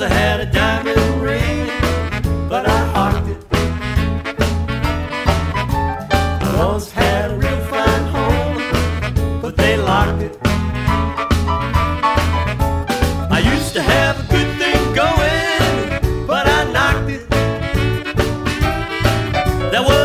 I had a diamond ring, but I hocked it. I once had a real fine home, but they locked it. I used to have a good thing going, but I knocked it. There was